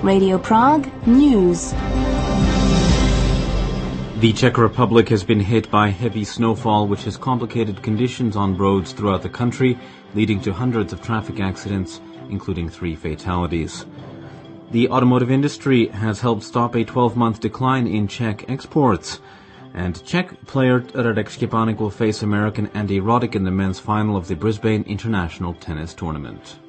Radio Prague News. The Czech Republic has been hit by heavy snowfall, which has complicated conditions on roads throughout the country, leading to hundreds of traffic accidents, including 3 fatalities. The automotive industry has helped stop a 12-month decline in Czech exports. And Czech player Radek Štěpánek will face American Andy Roddick in the men's final of the Brisbane International Tennis Tournament.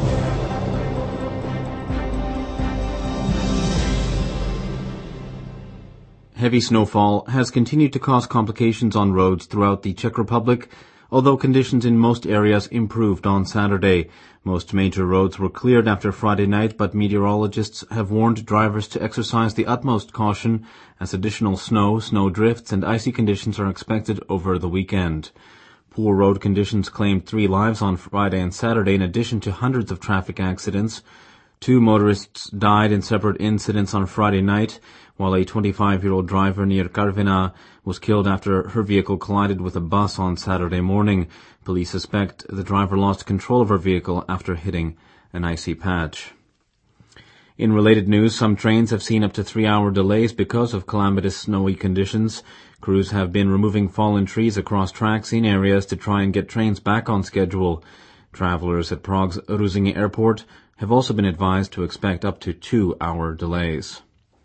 Heavy snowfall has continued to cause complications on roads throughout the Czech Republic, although conditions in most areas improved on Saturday. Most major roads were cleared after Friday night, but meteorologists have warned drivers to exercise the utmost caution as additional snow drifts, and icy conditions are expected over the weekend. Poor road conditions claimed 3 lives on Friday and Saturday, in addition to hundreds of traffic accidents. 2 motorists died in separate incidents on Friday night, while a 25-year-old driver near Karviná was killed after her vehicle collided with a bus on Saturday morning. Police suspect the driver lost control of her vehicle after hitting an icy patch. In related news, some trains have seen up to 3-hour delays because of calamitous snowy conditions. Crews have been removing fallen trees across tracks in areas to try and get trains back on schedule. Travelers at Prague's Ruzyně Airport have also been advised to expect up to 2-hour delays.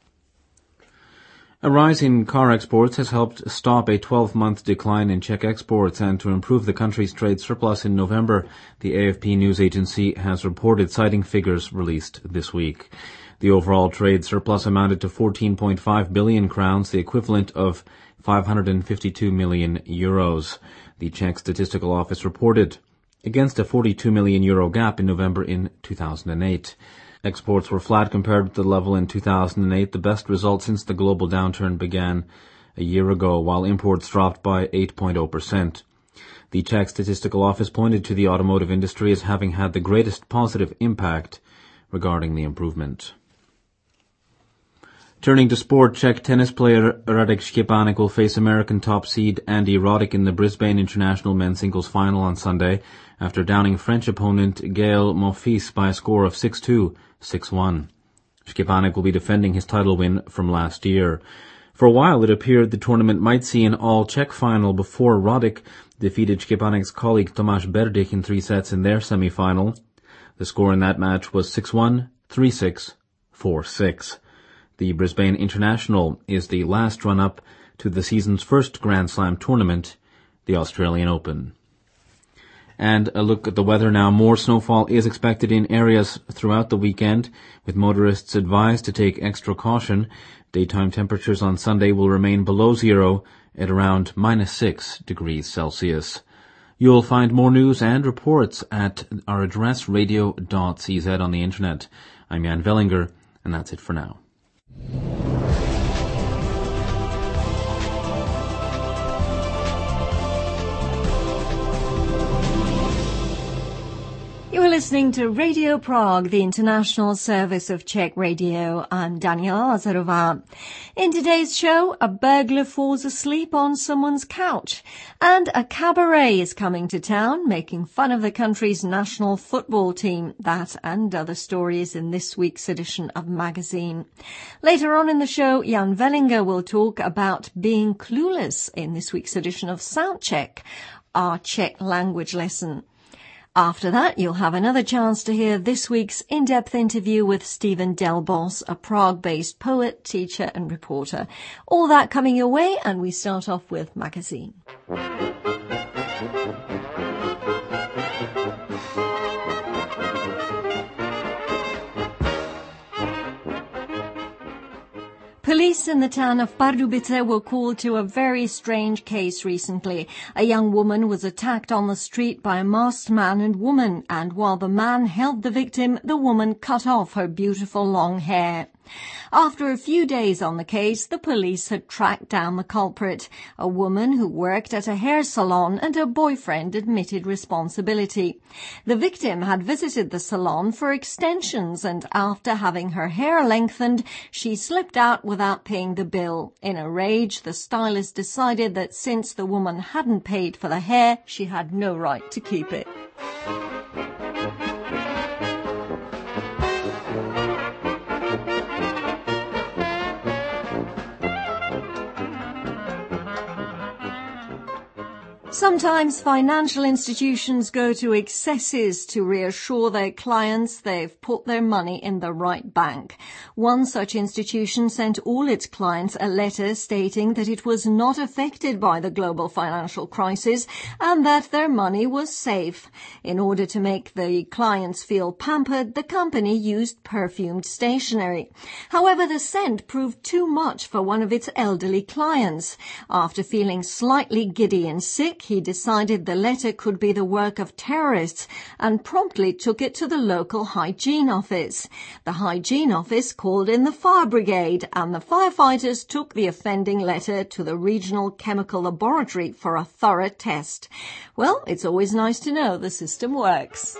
A rise in car exports has helped stop a 12-month decline in Czech exports and to improve the country's trade surplus in November, the AFP news agency has reported, citing figures released this week. The overall trade surplus amounted to 14.5 billion crowns, the equivalent of 552 million euros. The Czech Statistical Office reported, against a 42 million euro gap in November in 2008. Exports were flat compared with the level in 2008, the best result since the global downturn began a year ago, while imports dropped by 8.0%. The Czech Statistical Office pointed to the automotive industry as having had the greatest positive impact regarding the improvement. Turning to sport, Czech tennis player Radek Štěpánek will face American top seed Andy Roddick in the Brisbane International men's singles final on Sunday after downing French opponent Gaël Monfils by a score of 6-2, 6-1. Štěpánek will be defending his title win from last year. For a while it appeared the tournament might see an all-Czech final before Roddick defeated Štěpánek's colleague Tomáš Berdych in 3 sets in their semi-final. The score in that match was 6-1, 3-6, 4-6. The Brisbane International is the last run-up to the season's first Grand Slam tournament, the Australian Open. And a look at the weather now. More snowfall is expected in areas throughout the weekend, with motorists advised to take extra caution. Daytime temperatures on Sunday will remain below zero at around -6 degrees Celsius. You'll find more news and reports at our address radio.cz on the internet. I'm Jan Vellinger, and that's it for now. You are listening to Radio Prague, the international service of Czech radio. I'm Daniela Lazarová. In today's show, a burglar falls asleep on someone's couch, and a cabaret is coming to town, making fun of the country's national football team. That and other stories in this week's edition of Magazine. Later on in the show, Jan Vellinger will talk about being clueless in this week's edition of Sound Check, our Czech language lesson. After that, you'll have another chance to hear this week's in-depth interview with Stephen Delbos, a Prague-based poet, teacher and reporter. All that coming your way, and we start off with Magazine. Police in the town of Pardubice were called to a very strange case recently. A young woman was attacked on the street by a masked man and woman, and while the man held the victim, the woman cut off her beautiful long hair. After a few days on the case, the police had tracked down the culprit, a woman who worked at a hair salon, and her boyfriend admitted responsibility. The victim had visited the salon for extensions, and after having her hair lengthened, she slipped out without paying the bill. In a rage, the stylist decided that since the woman hadn't paid for the hair, she had no right to keep it. Sometimes financial institutions go to excesses to reassure their clients they've put their money in the right bank. One such institution sent all its clients a letter stating that it was not affected by the global financial crisis and that their money was safe. In order to make the clients feel pampered, the company used perfumed stationery. However, the scent proved too much for one of its elderly clients. After feeling slightly giddy and sick, he decided the letter could be the work of terrorists and promptly took it to the local hygiene office. The hygiene office called in the fire brigade and the firefighters took the offending letter to the regional chemical laboratory for a thorough test. Well, it's always nice to know the system works.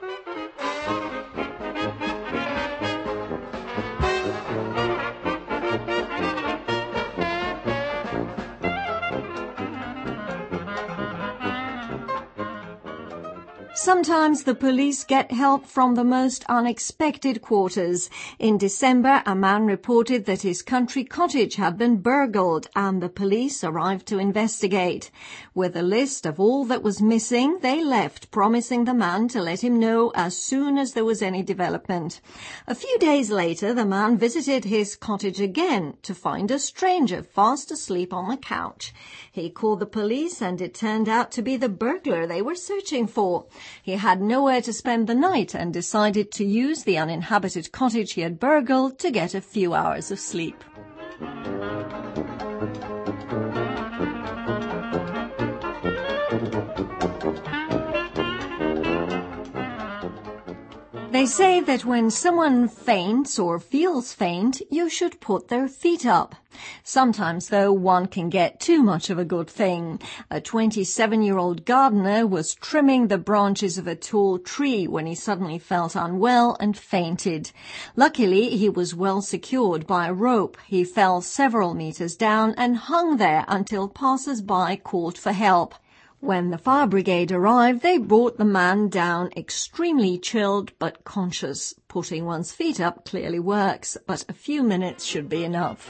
Sometimes the police get help from the most unexpected quarters. In December, a man reported that his country cottage had been burgled and the police arrived to investigate. With a list of all that was missing, they left, promising the man to let him know as soon as there was any development. A few days later, the man visited his cottage again to find a stranger fast asleep on the couch. He called the police and it turned out to be the burglar they were searching for. He had nowhere to spend the night and decided to use the uninhabited cottage he had burgled to get a few hours of sleep. They say that when someone faints or feels faint, you should put their feet up. Sometimes, though, one can get too much of a good thing. A 27-year-old gardener was trimming the branches of a tall tree when he suddenly felt unwell and fainted. Luckily, he was well secured by a rope. He fell several meters down and hung there until passers-by called for help. When the fire brigade arrived, they brought the man down extremely chilled but conscious. Putting one's feet up clearly works, but a few minutes should be enough.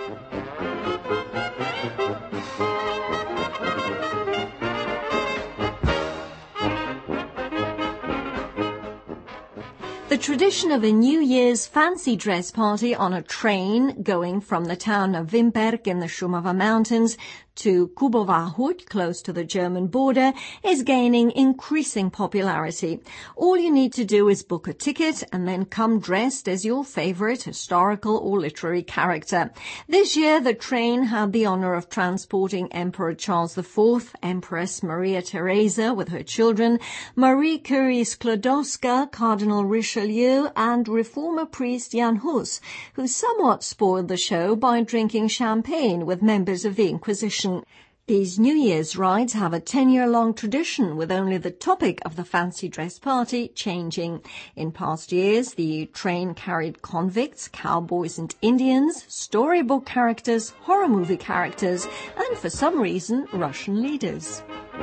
The tradition of a New Year's fancy dress party on a train going from the town of Vimperk in the Šumava Mountains to Kubovahut, close to the German border, is gaining increasing popularity. All you need to do is book a ticket and then come dressed as your favorite historical or literary character. This year, the train had the honor of transporting Emperor Charles IV, Empress Maria Theresa with her children, Marie Curie Sklodowska, Cardinal Richelieu, and reformer priest Jan Hus, who somewhat spoiled the show by drinking champagne with members of the Inquisition. These New Year's rides have a 10-year-long tradition, with only the topic of the fancy dress party changing. In past years, the train carried convicts, cowboys and Indians, storybook characters, horror movie characters, and for some reason, Russian leaders.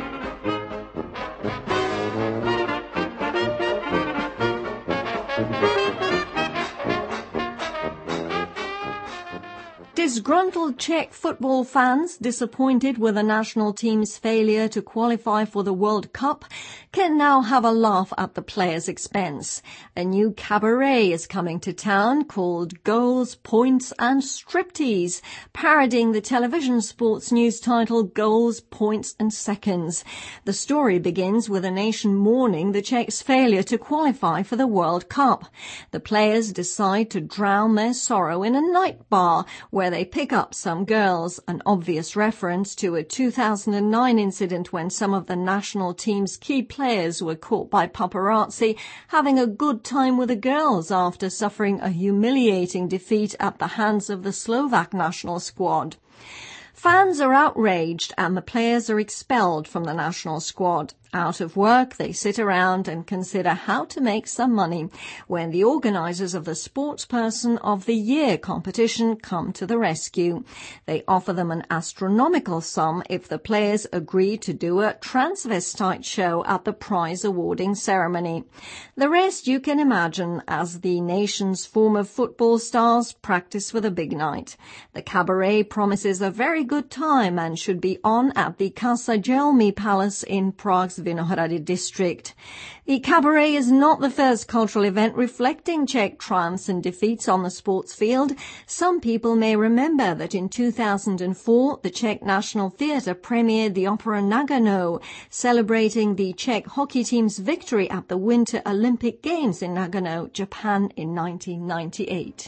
Disgruntled Czech football fans, disappointed with the national team's failure to qualify for the World Cup, can now have a laugh at the players' expense. A new cabaret is coming to town called Goals, Points and Striptease, parodying the television sports news title Goals, Points and Seconds. The story begins with a nation mourning the Czechs' failure to qualify for the World Cup. The players decide to drown their sorrow in a night bar where they pick up some girls, an obvious reference to a 2009 incident when some of the national team's key players were caught by paparazzi having a good time with the girls after suffering a humiliating defeat at the hands of the Slovak national squad. Fans are outraged and the players are expelled from the national squad. Out of work, they sit around and consider how to make some money when the organisers of the Sportsperson of the Year competition come to the rescue. They offer them an astronomical sum if the players agree to do a transvestite show at the prize awarding ceremony. The rest you can imagine as the nation's former football stars practice for the big night. The cabaret promises a very good time and should be on at the Casa Gelmi Palace in Prague's Vinohrady district. The cabaret is not the first cultural event reflecting Czech triumphs and defeats on the sports field. Some people may remember that in 2004, the Czech National Theatre premiered the opera Nagano, celebrating the Czech hockey team's victory at the Winter Olympic Games in Nagano, Japan in 1998.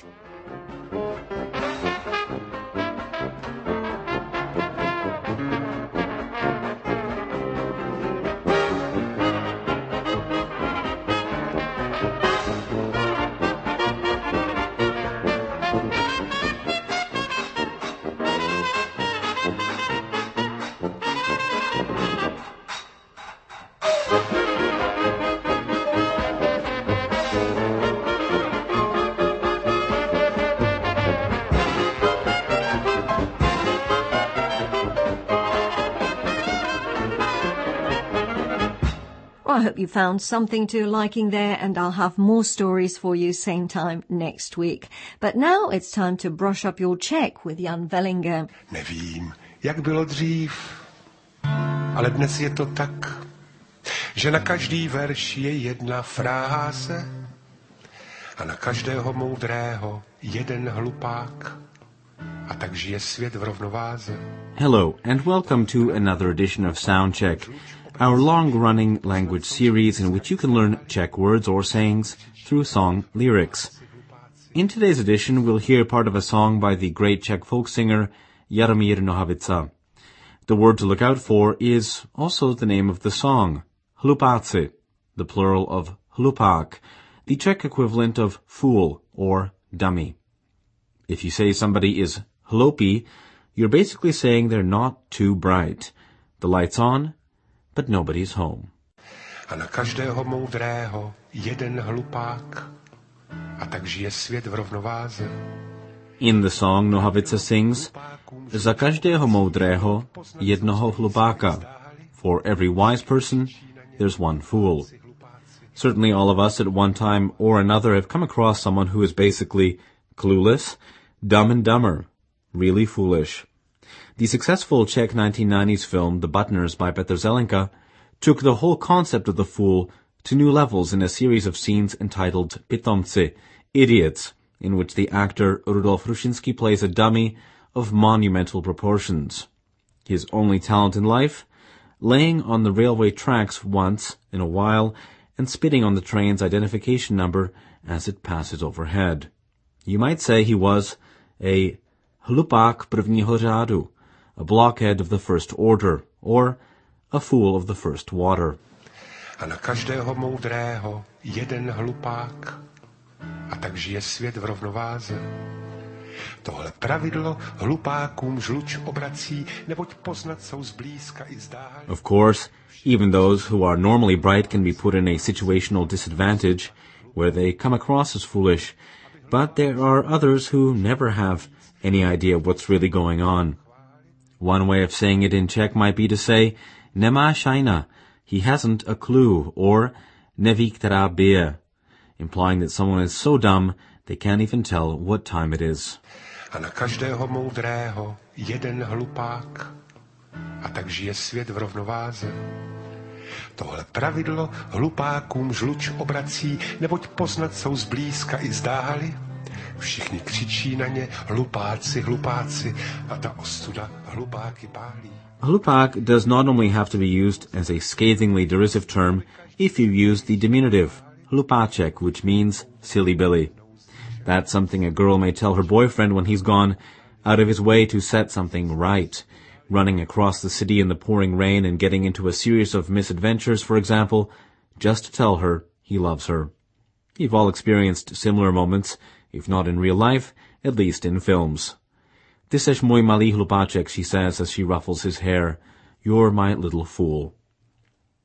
I hope you found something to liking there, and I'll have more stories for you same time next week. But now it's time to brush up your Czech with Jan Wellinger. Nevím, jak bylo dřív, ale dnes je to tak, že na každý verš je jedna fráze a na každého moudrého jeden hlupák. A tak žije svět v rovnováze. Hello, and welcome to another edition of Soundcheck, our long-running language series in which you can learn Czech words or sayings through song lyrics. In today's edition, we'll hear part of a song by the great Czech folk singer Jaromír Nohavica. The word to look out for is also the name of the song, hlupáci, the plural of hlupák, the Czech equivalent of fool or dummy. If you say somebody is hloupý, you're basically saying they're not too bright. The light's on, but nobody's home. A na každého moudrého jeden hlupák. A tak žije svět v rovnováze. In the song, Nohavica sings, Za každého moudrého jednoho hlupáka. For every wise person, there's one fool. Certainly all of us at one time or another have come across someone who is basically clueless, dumb and dumber, really foolish. The successful Czech 1990s film The Buttoners by Petr Zelenka took the whole concept of the fool to new levels in a series of scenes entitled Pitomci, Idiots, in which the actor Rudolf Rushinsky plays a dummy of monumental proportions. His only talent in life? Laying on the railway tracks once in a while and spitting on the train's identification number as it passes overhead. You might say he was a hlupák prvního řádu, a blockhead of the first order, or a fool of the first water. A na každého moudrého jeden hlupák. A tak žije svět v rovnováze. Tohle pravidlo hlupákům žluč obrací, neboť poznat jsou zblízka i zdáli. Of course, even those who are normally bright can be put in a situational disadvantage, where they come across as foolish, but there are others who never have any idea what's really going on. One way of saying it in Czech might be to say, nemá šajna, he hasn't a clue, or neví která bije, implying that someone is so dumb they can't even tell what time it is. A na každého moudrého jeden hlupák. A tak žije svět v rovnováze. Tohle pravidlo hlupákům žluč obrací, neboť poznat jsou zblízka i zdáli. Všichni křičí na ně hlupáci, hlupáci a ta ostuda hlupáky pálí. Hlupák does not only have to be used as a scathingly derisive term if you use the diminutive hlupáček, which means silly Billy. That's something a girl may tell her boyfriend when he's gone out of his way to set something right, running across the city in the pouring rain and getting into a series of misadventures, for example, just to tell her he loves her. You've all experienced similar moments, if not in real life, at least in films. Ty seš můj malý hlupáček, she says as she ruffles his hair. You're my little fool.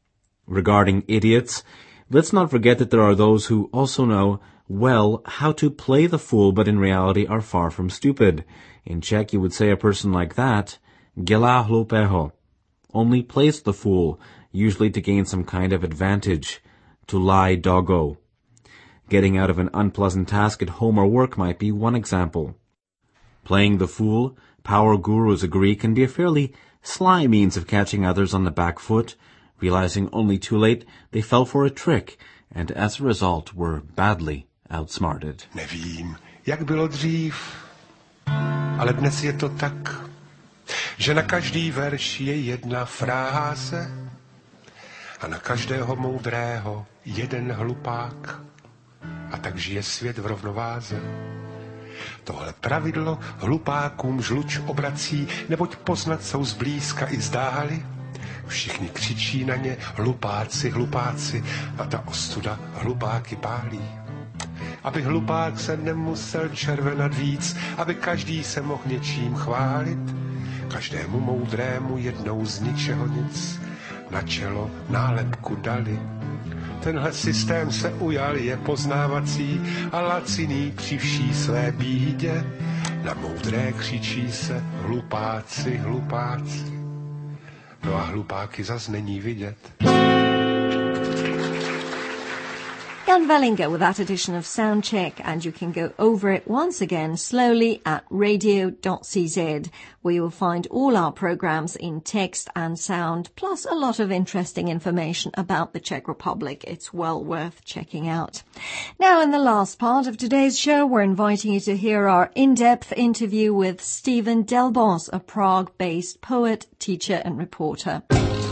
Regarding idiots, let's not forget that there are those who also know, well, how to play the fool, but in reality are far from stupid. In Czech, you would say a person like that, dělá hloupého, only plays the fool, usually to gain some kind of advantage, to lie doggo. Getting out of an unpleasant task at home or work might be one example. Playing the fool, power gurus agree, can be a fairly sly means of catching others on the back foot, realizing only too late they fell for a trick, and as a result were badly outsmarted. Nevím, jak bylo dřív, ale dnes je to tak, že na každý verš je jedna fráze a na každého moudrého jeden hlupák. A tak žije svět v rovnováze. Tohle pravidlo hlupákům žluč obrací, neboť poznat jsou zblízka i zdáli. Všichni křičí na ně hlupáci, hlupáci a ta ostuda hlupáky pálí. Aby hlupák se nemusel červenat víc, aby každý se mohl něčím chválit. Každému moudrému jednou z ničeho nic na čelo nálepku dali. Tenhle systém se ujal, je poznávací a laciný při vší své bídě. Na moudré křičí se hlupáci, hlupáci. No a hlupáky zas není vidět. Jan Vellinger with that edition of Soundcheck, and you can go over it once again slowly at radio.cz, where you will find all our programs in text and sound, plus a lot of interesting information about the Czech Republic. It's well worth checking out. Now, in the last part of today's show, we're inviting you to hear our in-depth interview with Stephen Delbos, a Prague-based poet, teacher and reporter.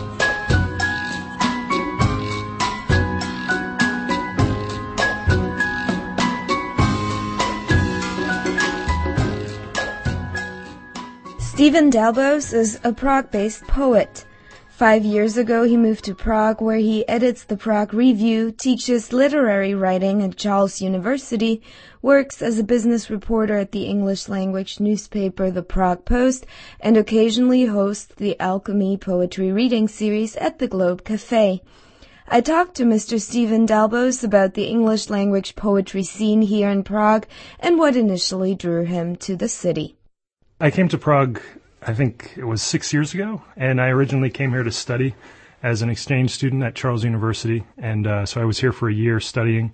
Stephen Delbos is a Prague-based poet. 5 years ago, he moved to Prague, where he edits the Prague Review, teaches literary writing at Charles University, works as a business reporter at the English-language newspaper The Prague Post, and occasionally hosts the Alchemy poetry reading series at the Globe Café. I talked to Mr. Stephen Delbos about the English-language poetry scene here in Prague and what initially drew him to the city. I came to Prague, I think it was 6 years ago, and I originally came here to study as an exchange student at Charles University, and so I was here for a year studying,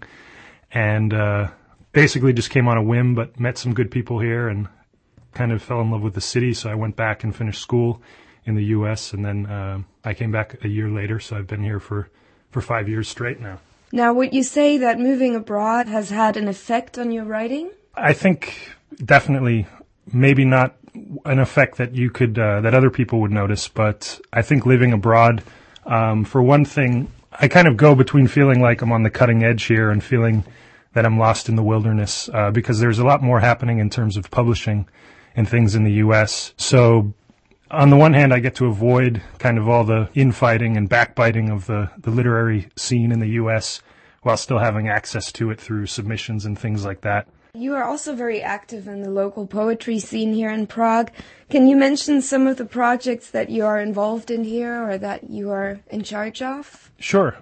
and basically just came on a whim, but met some good people here and kind of fell in love with the city, so I went back and finished school in the U.S., and then I came back a year later, so I've been here for 5 years straight now. Now, would you say that moving abroad has had an effect on your writing? I think definitely. Maybe not an effect that you could, that other people would notice, but I think living abroad, for one thing, I kind of go between feeling like I'm on the cutting edge here and feeling that I'm lost in the wilderness, because there's a lot more happening in terms of publishing and things in the U.S. So on the one hand, I get to avoid kind of all the infighting and backbiting of the literary scene in the U.S. while still having access to it through submissions and things like that. You are also very active in the local poetry scene here in Prague. Can you mention some of the projects that you are involved in here or that you are in charge of? Sure.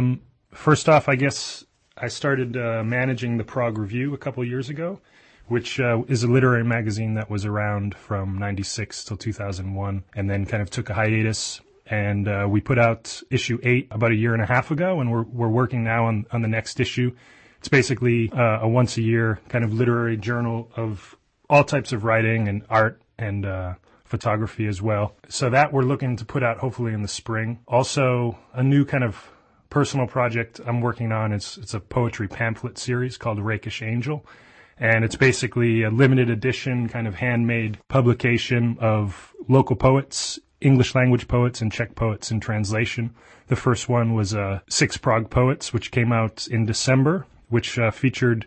First off, I guess I started managing the Prague Review a couple of years ago, which is a literary magazine that was around from 96 till 2001 and then kind of took a hiatus. And we put out issue 8 about a year and a half ago, and we're working now on the next issue. It's basically a once-a-year kind of literary journal of all types of writing and art and photography as well. So that we're looking to put out hopefully in the spring. Also, a new kind of personal project I'm working on. It's a poetry pamphlet series called Rakish Angel. And it's basically a limited edition kind of handmade publication of local poets, English language poets and Czech poets in translation. The first one was 6 Prague Poets, which came out in December, which featured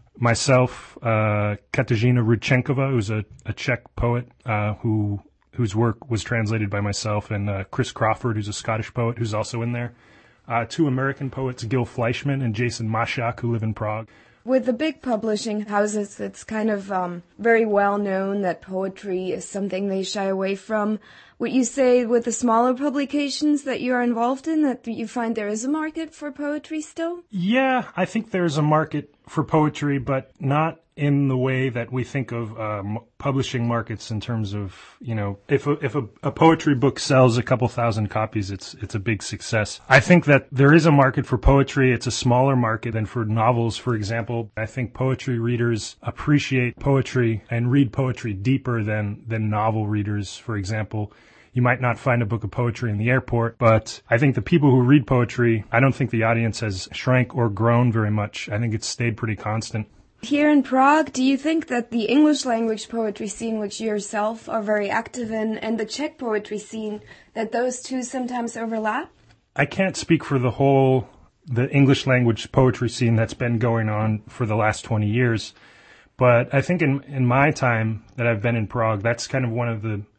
myself, Kateřina Rudčenková, who's a Czech poet whose work was translated by myself, and Chris Crawford, who's a Scottish poet, who's also in there. 2 American poets, Gil Fleischman and Jason Mashak, who live in Prague. With the big publishing houses, it's kind of very well known that poetry is something they shy away from. Would you say with the smaller publications that you're involved in that you find there is a market for poetry still? Yeah, I think there's a market for poetry, but not in the way that we think of publishing markets in terms of, if a poetry book sells a couple thousand copies, it's a big success. I think that there is a market for poetry. It's a smaller market than for novels, for example. I think poetry readers appreciate poetry and read poetry deeper than novel readers, for example. You might not find a book of poetry in the airport, but I think the people who read poetry, I don't think the audience has shrank or grown very much. I think it's stayed pretty constant. Here in Prague, do you think that the English language poetry scene, which you yourself are very active in, and the Czech poetry scene, that those two sometimes overlap? I can't speak for the English language poetry scene that's been going on for the last 20 years, but I think in my time that I've been in Prague, that's kind of one of the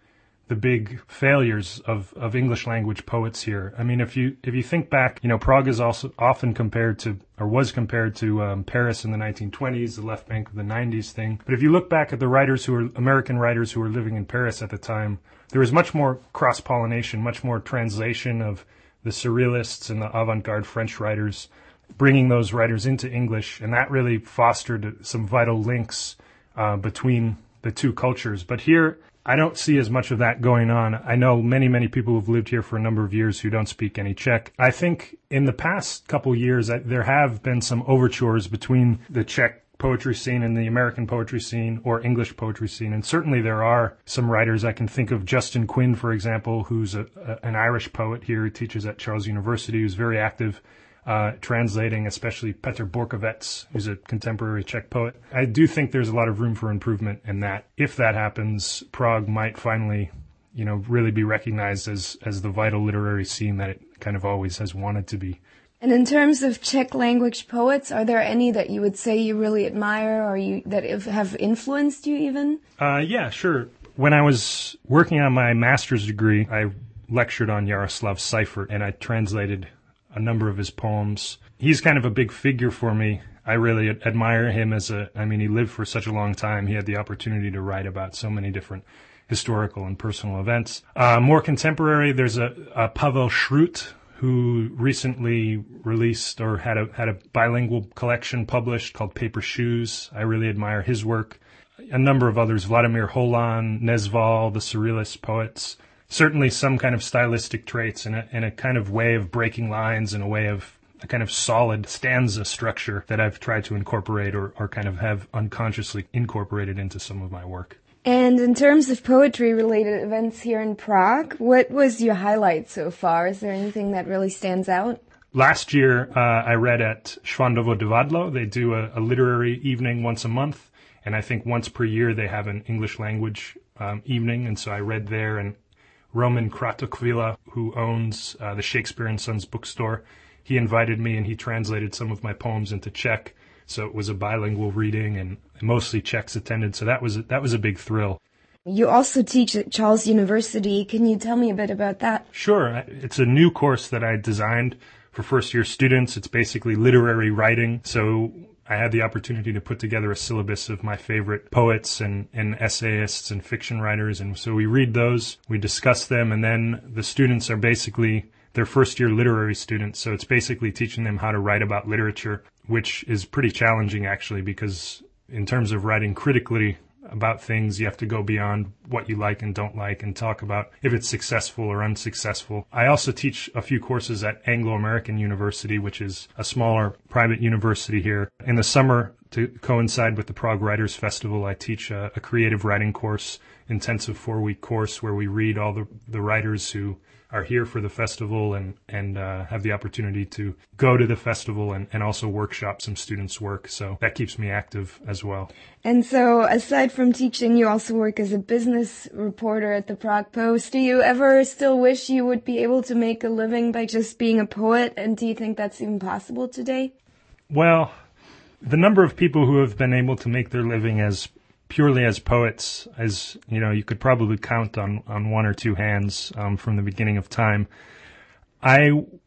big failures of English language poets here. I mean, if you think back, Prague is also often compared to, or was compared to Paris in the 1920s, the left bank of the 90s thing. But if you look back at the American writers who were living in Paris at the time, there was much more cross-pollination, much more translation of the surrealists and the avant-garde French writers, bringing those writers into English, and that really fostered some vital links between the two cultures. But here, I don't see as much of that going on. I know many, many people who've lived here for a number of years who don't speak any Czech. I think in the past couple years, there have been some overtures between the Czech poetry scene and the American poetry scene or English poetry scene. And certainly there are some writers. I can think of Justin Quinn, for example, who's an Irish poet here. He teaches at Charles University, who's very active translating, especially Petr Borkovec, who's a contemporary Czech poet. I do think there's a lot of room for improvement in that. If that happens, Prague might finally, really be recognized as the vital literary scene that it kind of always has wanted to be. And in terms of Czech language poets, are there any that you would say you really admire or that have influenced you even? Yeah, sure. When I was working on my master's degree, I lectured on Jaroslav Seifert, and I translated a number of his poems. He's kind of a big figure for me. I really admire him he lived for such a long time. He had the opportunity to write about so many different historical and personal events. More contemporary, there's a Pavel Schrute, who recently released or had a bilingual collection published called Paper Shoes. I really admire his work. A number of others, Vladimir Holan, Nezval, the surrealist poets. Certainly some kind of stylistic traits and a kind of way of breaking lines and a kind of solid stanza structure that I've tried to incorporate or kind of have unconsciously incorporated into some of my work. And in terms of poetry-related events here in Prague, what was your highlight so far? Is there anything that really stands out? Last year, I read at Švandovo divadlo. They do a literary evening once a month, and I think once per year they have an English language evening, and so I read there, and Roman Kratokvila, who owns the Shakespeare & Sons bookstore, he invited me and he translated some of my poems into Czech. So it was a bilingual reading and mostly Czechs attended. So that was a big thrill. You also teach at Charles University. Can you tell me a bit about that? Sure. It's a new course that I designed for first-year students. It's basically literary writing. So I had the opportunity to put together a syllabus of my favorite poets and essayists and fiction writers. And so we read those, we discuss them, and then the students are basically their first-year literary students. So it's basically teaching them how to write about literature, which is pretty challenging, actually, because in terms of writing critically about things, you have to go beyond what you like and don't like and talk about if it's successful or unsuccessful. I also teach a few courses at Anglo-American University, which is a smaller private university here. In the summer, to coincide with the Prague Writers Festival, I teach a creative writing course, intensive 4-week course where we read all the writers who are here for the festival and have the opportunity to go to the festival and also workshop some students' work. So that keeps me active as well. And so aside from teaching, you also work as a business reporter at the Prague Post. Do you ever still wish you would be able to make a living by just being a poet? And do you think that's even possible today? Well, the number of people who have been able to make their living purely as poets, as you could probably count on one or two hands from the beginning of time. I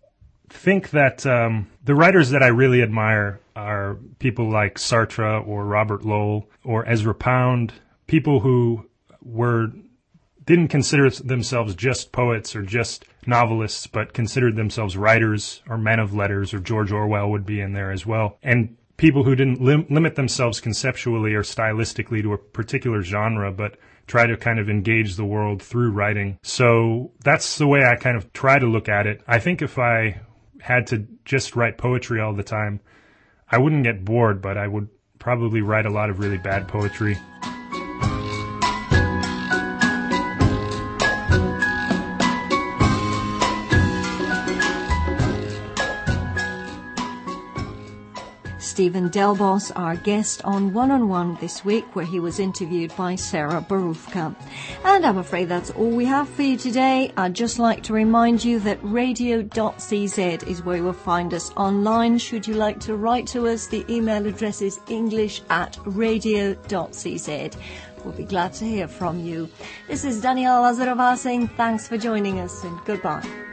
think that the writers that I really admire are people like Sartre or Robert Lowell or Ezra Pound, people who didn't consider themselves just poets or just novelists, but considered themselves writers or men of letters, or George Orwell would be in there as well. And people who didn't limit themselves conceptually or stylistically to a particular genre, but try to kind of engage the world through writing. So that's the way I kind of try to look at it. I think if I had to just write poetry all the time, I wouldn't get bored, but I would probably write a lot of really bad poetry. Stephen Delbos, our guest on One this week, where he was interviewed by Sarah Barufka. And I'm afraid that's all we have for you today. I'd just like to remind you that radio.cz is where you will find us online. Should you like to write to us, the email address is english@radio.cz. We'll be glad to hear from you. This is Daniela Lazarova saying thanks for joining us and goodbye.